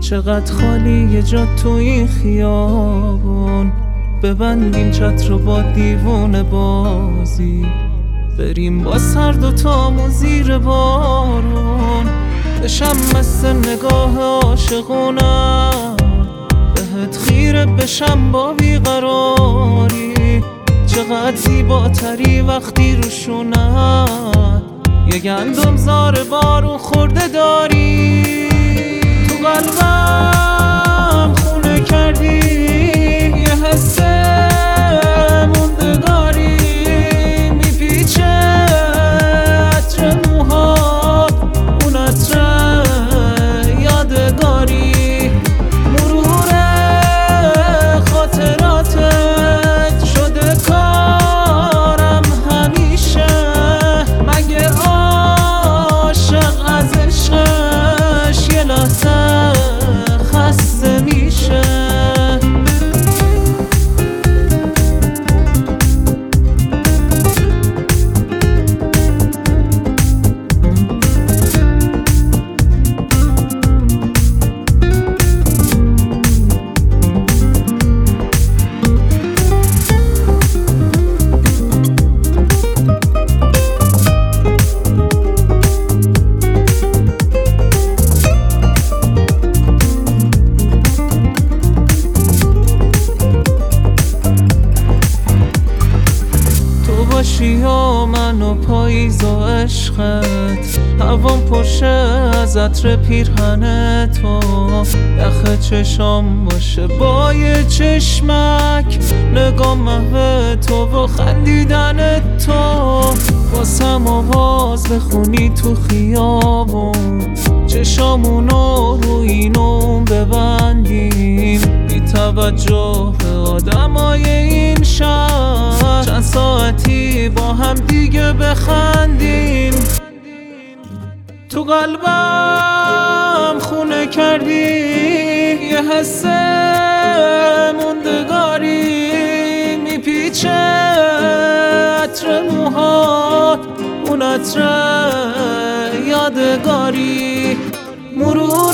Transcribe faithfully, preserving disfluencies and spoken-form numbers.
چقدر خالی یه جا تو این خیابون، ببندیم چتر رو با دیوونه بازی، بریم با سر دوتامون زیر بارون، بشم مثل نگاه عاشقونم، بهت خیره بشم با بیقراری. چقدر زیباتری وقتی روشونت یه گندم زار بارون خورده داری. تو قلبم خونه کردی یه حس موندگاری، میپیچه عطر موهات اون عطر یادگاری، مرور خاطراتت شده کارم همیشه، مگه عاشق از عشقش یه لحظه خسته میشه؟ یا من و پاییز و عشقت، هوام پرشه از عطر پیرهن تو، یخ چشام باشه با یه چشمک، نگاه محو تو و خندیدن تو، واسم آواز بخونی تو خیابون، چشامونو رو اینو ببندیم، بی توجه به آدمای این شهر، چند ساعتی با هم دیگه بخندیم. تو قلبم خونه کردی یه حس موندگاری، میپیچه عطر موهات اون عطر یادگاری، مرور